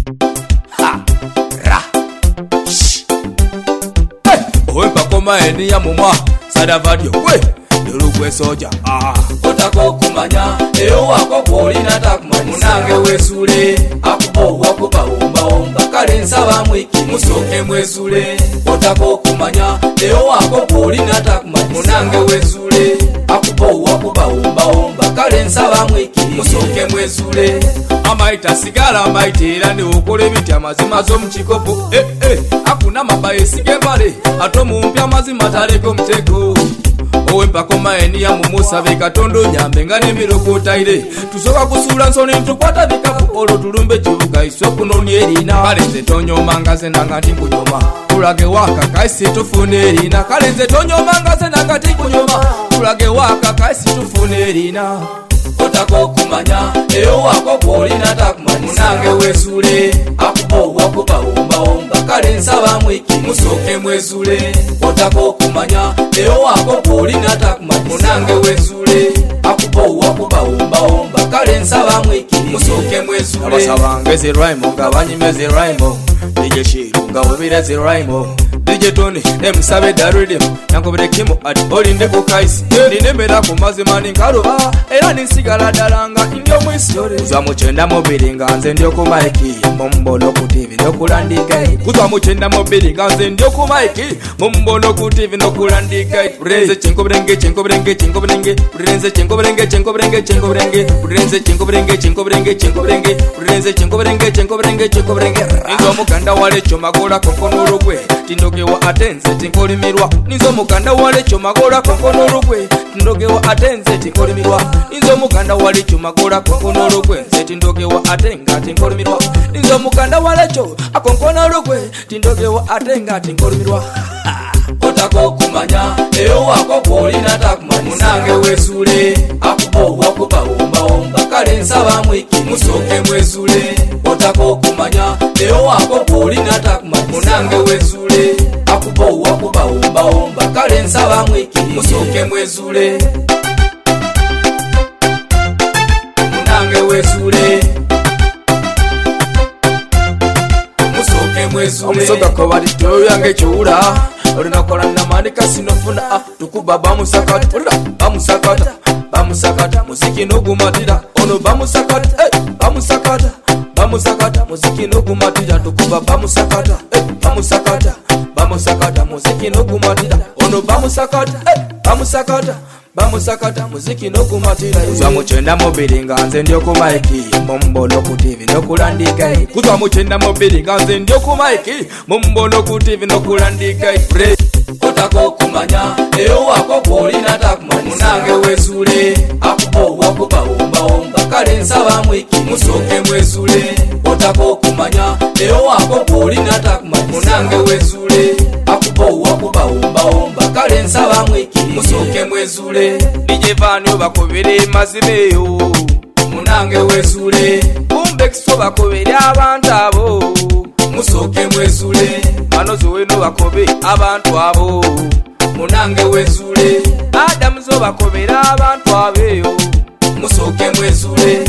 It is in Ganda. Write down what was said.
Ha ra owe pakoma eni ya mumwa sadavadio we Lurugwe soja Otako kumanya Eo wako polina takumanya Munange wesule Akubo wakuba umba umba Kale nsaba mwiki Musoke mwesule Otako kumanya Eo wako polina takumanya Munange wesule Akubo wakuba umba umba Kale nsaba mwiki Musoke mwesule Amaita sigala amaita irani ukule biti amazima zo mchikopo Akuna mabaye sigembale Ato mumpya mazima tareko mteko Owe mpakoma eni ya mumusa vika tondo nyambe ngane miroko taire Tusoka kusula nsoni mtukwata vikapu olo tulumbe chivuka isoku noni erina Kalenze tonyo mangaze nangati kunyoma Kulage waka kaisi tufune erina Kalenze tonyo mangaze nangati kunyoma Kulage waka kaisi tufune erina Otako kumanya Eo wako polina takumanya Munange wesule Akubo wakuba umba umba Kale nsaba mwiki Musoke mwesule Otako kumanya Eo wako polina takumanya Munange wesule Akubo wakuba umba umba Kale nsaba mwiki Musoke mwesule Abasaba ngezi raimo Ngabanyi mezi raimo DJ Shiru Ngawebire zi raimo DJ Tony Msabe darudim Yankobere kimo ati olinde kukaisi Ninembera kumazimani nkaruba Era nisigala dalanga indio mwisore Kuzwa muchenda mobili nganze ndio kumaiki Mumbono kutivi no kulandikai Kuzwa muchenda mobili nganze ndio kumaiki Mumbono kutivi no kulandikai Urenze chenko brenge chenko brenge chenko brenge Urenze chenko brenge chenko brenge chenko brenge Urenze chenko brenge chenko brenge chenko brenge Urenze chenko brenge chenko brenge chenko brenge Nizo mukanda wale chomagola konkono rugwe Tindoge wa atenze tinkolimirwa Nizo mukanda wale chomagola konkono rugwe Tindoge wa atenze tinkolimirwa Nizo mukanda wale chomagola konkono rugwe Tindoge wa atenga tinkolimirwa Nizo mukanda wale cho akonkono rugwe Tindoge wa atenga tinkolimirwa Otako kumanya Eo wako polina takumanya Munange wesule Akubo wakuba umba umba Kale nsaba mwiki Musoke mwesule Otako kumanya Eo wako polina takumanya Munange wesule Akubo wakuba umba umba Kale nsaba mwiki Musoke mwesule Munange wesule Musoke mwesule Omusoga ko bali toyange chura Olinakola namanika sinofuna tukuba bamusakata bamusakata bamusakata muziki nogumatira ono bamusakata bamusakata bamusakata muziki nogumatira tukuba bamusakata bamusakata bamusakata muziki nogumatira ono bamusakata bamusakata bamusakata muziki nogumatira Kuzwa muchenda mobili nganze ndio kumaiki Mumbono kutivi no kulandikai Kuzwa muchenda mobili nganze ndio kumaiki Mumbono kutivi no kulandikai Otako kumanya Eo wako polina takumanya Munange wesule Akubo wakuba umba umba Kale nsaba mwiki Musoke mwesule Otako kumanya Eo wako polina takumanya Munange wesule Akubo wakuba umba umba Kale nsaba mwiki Musoke mwesule DJ Vanyo bakobere mazimeyo Munange wesule Kumbe kiso bakobere abantu abo Musoke mwesule Manozo weno bakobe abantu abo Munange wesule Adamu zo bakobera abantu abeyo Musoke mwesule